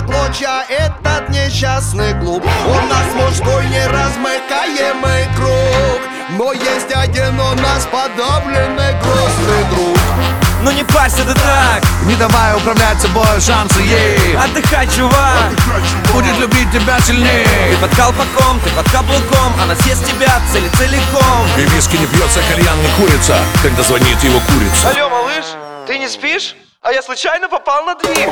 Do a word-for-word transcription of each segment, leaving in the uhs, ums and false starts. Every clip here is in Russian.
клочья этот несчастный клуб. У нас мужской неразмыкаемый круг, но есть один у нас подавленный грустный друг. Ну не парься ты так, не давай управлять собой, шансы ей. Отдыхай, чувак, будет любить тебя сильнее. Ты под колпаком, ты под каблуком, она съест тебя цели целиком. И виски не пьется, кальян не курица, когда звонит его курица. Алло, малыш, ты не спишь? А я случайно попал на движ.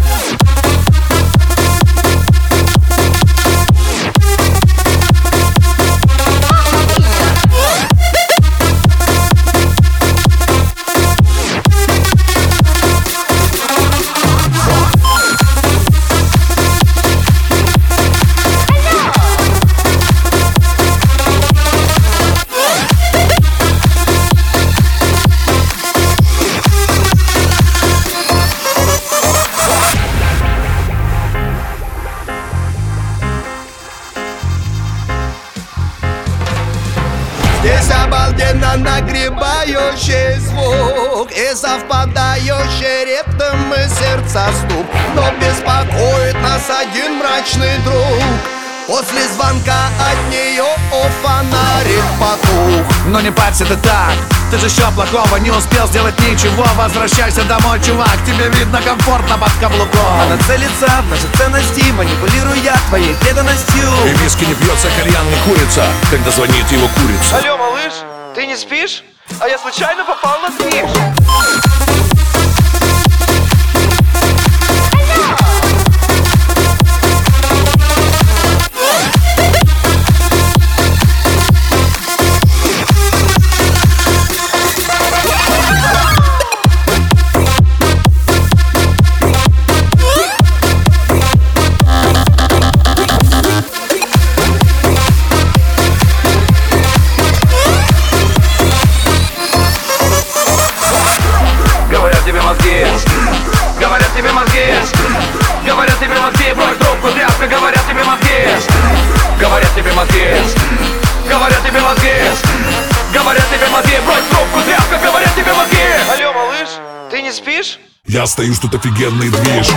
Здесь обалденно нагребающий звук и совпадающий ритм и сердца стук. Но беспокоит нас один мрачный друг. После звонка от нее о фонарик потух. Но не парься ты так, ты же еще плохого не успел сделать ничего. Возвращайся домой, чувак, тебе видно комфортно под каблуком. Она целится в наши ценности, манипулируя твоей преданностью. И виски не пьется, кальян не курица, когда звонит его курица. Алло, малыш, ты не спишь? А я случайно попал на движ. Говорят тебе мозги, говорят тебе мозги, говорят тебе мозги, брось трубку, тряпка, говорят тебе мозги, говорят тебе мозги, говорят тебе мозги, говорят тебе мозги, брось трубку, тряпка, говорят тебе мозги. Алло, малыш, ты не спишь? Я стою, что тут офигенный движ.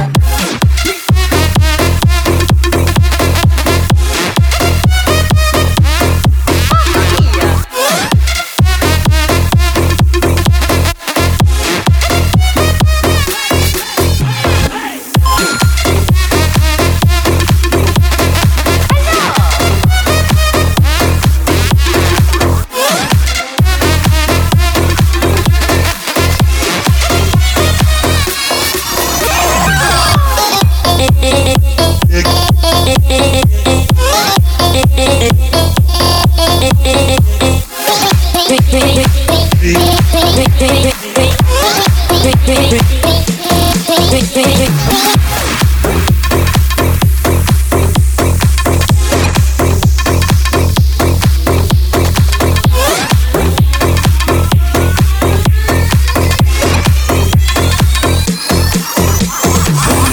Big, big, big, big, big, big, big, big, big, big, big,